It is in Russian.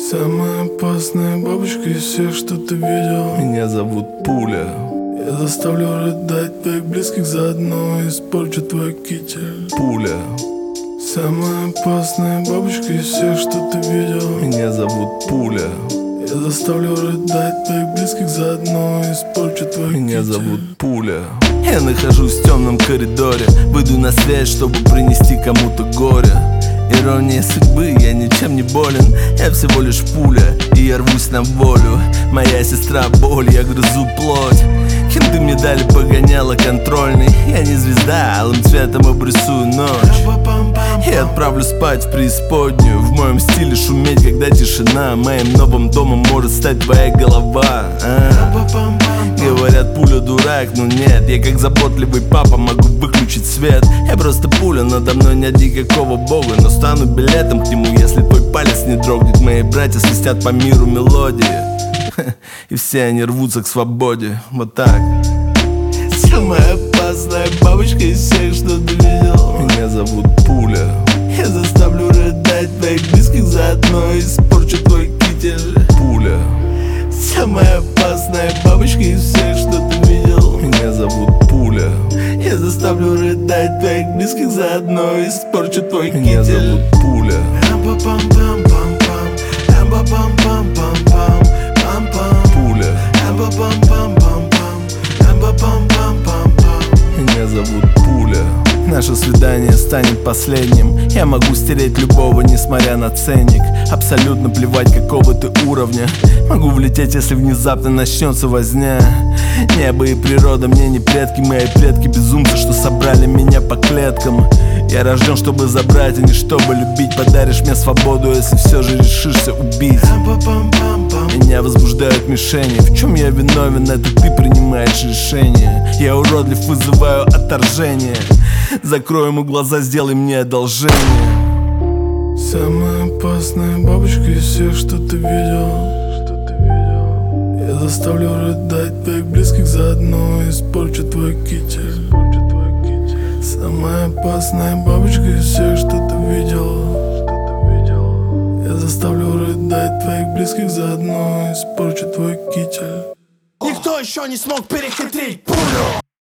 Самая опасная бабочка из всех, что ты видел. Меня зовут Пуля. Я заставлю рыдать твоих близких, заодно испорчу твой китель. Пуля. Самая опасная бабочка из всех, что ты видел. Меня зовут Пуля. Я заставлю рыдать твоих близких, заодно испорчу твой китель. Меня зовут Пуля. Я нахожусь в темном коридоре, выйду на связь, чтобы принести кому-то горе. Ирония судьбы, я ничем не болен. Я всего лишь пуля, и я рвусь на волю. Моя сестра боль, я грызу плоть. Кенты мне дали погоняло контрольный. Я не звезда, алым цветом обрисую ночь. Я отправлю спать в преисподнюю. В моем стиле шуметь, когда тишина. Моим новым домом может стать твоя голова. Говорят, пуля дурак, но нет. Я как заботливый папа могу выключить свет. Я просто пуля, надо мной нет никакого бога. Но стану билетом к нему, если твой палец не дрогнет. Мои братья свистят по миру мелодии, и все они рвутся к свободе. Вот так. Самая опасная бабочка из всех, что ты видел. Меня зовут Пуля. Я заставлю рыдать твоих близких, заодно испорчу твой китель. Пуля. Самая опасная бабочка из всех, что ты видел. Меня зовут Пуля. Я заставлю рыдать твоих близких, заодно испорчу твой китель. Меня зовут Пуля. Пуля. Меня зовут Пуля. Наше свидание станет последним. Я могу стереть любого, несмотря на ценник. Абсолютно плевать, какого ты уровня. Могу влететь, если внезапно начнется возня. Небо и природа мне не предки. Мои предки безумцы, что собрали меня по клеткам. Я рожден, чтобы забрать, а не чтобы любить. Подаришь мне свободу, если все же решишься убить. Меня возбуждают мишени. В чем я виновен, это ты принимаешь решение. Я уродлив, вызываю отторжение. Закрой ему глаза, сделай мне одолжение. Самая опасная бабочка из всех, что ты видел. Я заставлю рыдать твоих близких, заодно испорчу твой китель. Самая опасная бабочка из всех, что ты видел. Я заставлю рыдать твоих близких, заодно испорчу твой китель. Никто еще не смог перехитрить пулю.